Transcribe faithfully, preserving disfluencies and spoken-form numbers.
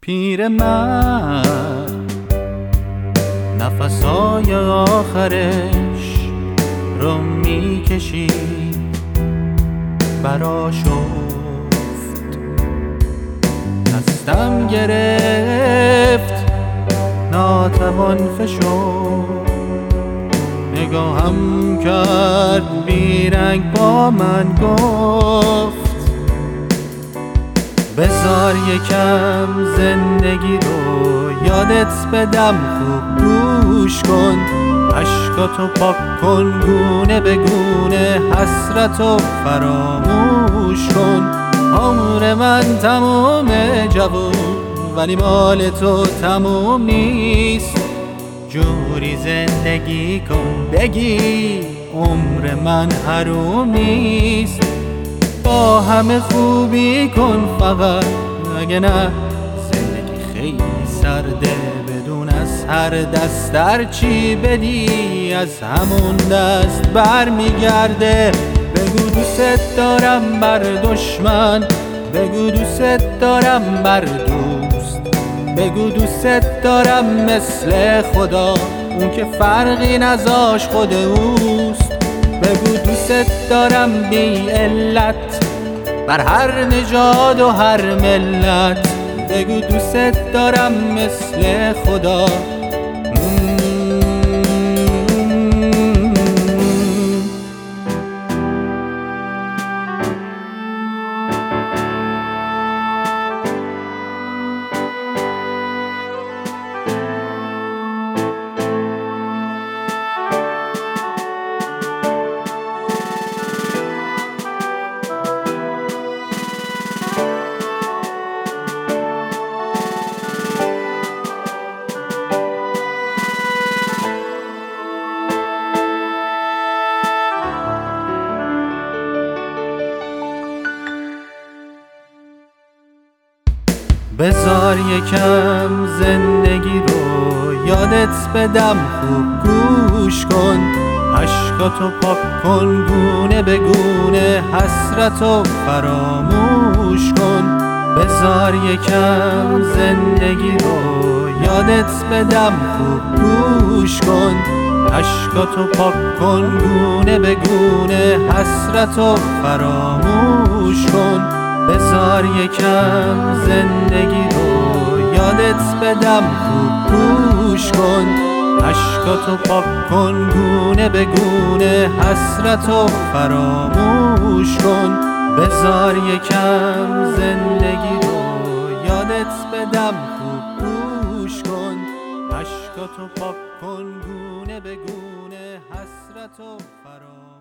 پیرمرد نفسای آخرش رو میکشید، براشفت دستم گرفت ناتوان فشرد، نگاهم کرد بیرنگ با من گفت بذار یکم زندگی رو یادت بدم، خوب گوش کن، عشقاتو پاک کن، گونه به گونه حسرتو فراموش کن. عمر من تمومه جوون، ولی مال تو تموم نیست، جوری زندگی کن بگی عمر من حروم نیست. با همه خوبی کن فقط، اگه نه زندگی خیلی سرده، بدون از هر دست در چی بدی از همون دست بر میگرده. بگو دوست دارم بر دشمن، بگو دوست دارم بر دوست، بگو دوست دارم مثل خدا، اون که فرقی نذاش خود اوست. بگو دوست دارم بی علت بر هر نژاد و هر ملت، بگو دوست دارم مثل خدا. بذار یکم زندگی رو یادت بدم، خوب گوش کن، عشقاتو پاک کن، گونه به گونه حسرتو فراموش کن. بذار یکم زندگی رو یادت بدم، خوب گوش کن، عشقاتو پاک کن، گونه به گونه حسرتو فراموش کن. بذار یکم زندگی رو یادت بدم، خوب گوش کن، عشقاتو پاک کن، گونه به گونه حسرتو فراموش کن. بذار یکم زندگی رو یادت بدم، خوب گوش کن، عشقاتو پاک کن، گونه به گونه حسرتو فراموش کن.